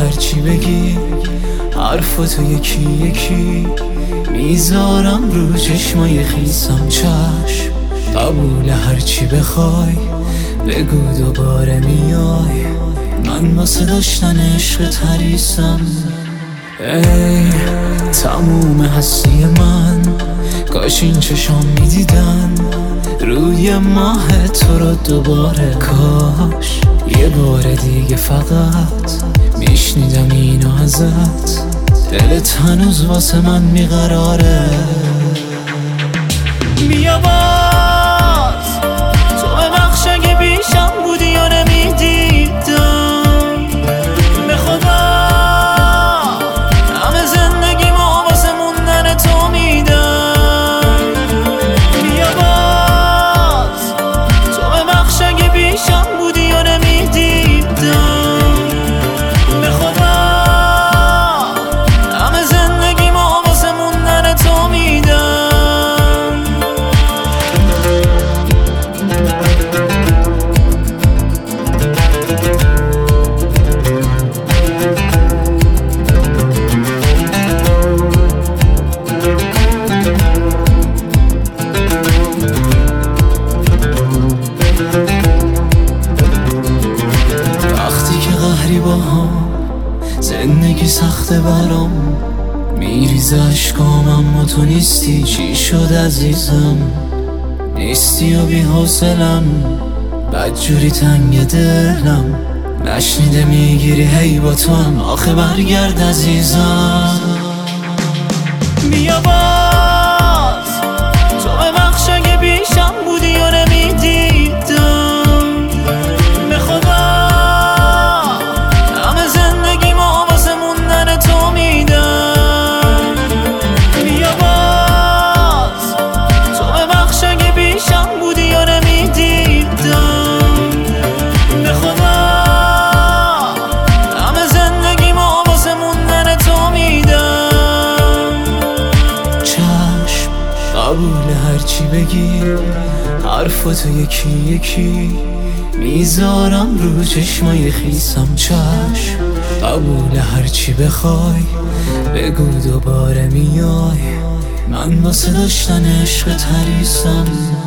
هرچی بگی حرفاتو یکی یکی میذارم رو چشمای خیسم. چشم قبول هرچی بخوای بگو دوباره میای، من واسه داشتن عشق تریسم. ای تموم هستی من، کاش این چشام میدیدن روی ماه تو رو دوباره. کاش یه بار دیگه فقط میشنیدم اینو ازت، دلت هنوز واسه من میقراره. بیا باز تو ببخش اگه بیشم بودی یا نمیدیدم، به خدا همه زندگیمو واسه موندن تو میدم. بیا باز تو ببخش اگه بیشم بودی یا نمیدیدم، به خدا همه زندگیمو واسه موندن تو میدم. زندگی سخته برام، میریزه اشکام اما تو نیستی. چی شد عزیزم؟ نیستی و بی حوصلم، بدجوری تنگ دلم، نشنیده میگیری هی با تو هم. آخه برگرد عزیزم. بیا باز تو ببخش اگه بیشم بودی یا نمیدیدم، به خدا همه زندگیمو واسه موندن تو میدم. بیا باز تو ببخش اگه بیشم بودی یا نمیدیدم، به خدا همه زندگیمو واسه موندن تو میدم. چشم قبول هرچی بگی حرفاتو یکی یکی میذارم رو چشمای خیسم. چشم قبول هرچی بخوای بگو دوباره میای، من واسه داشتن عشق تریسم.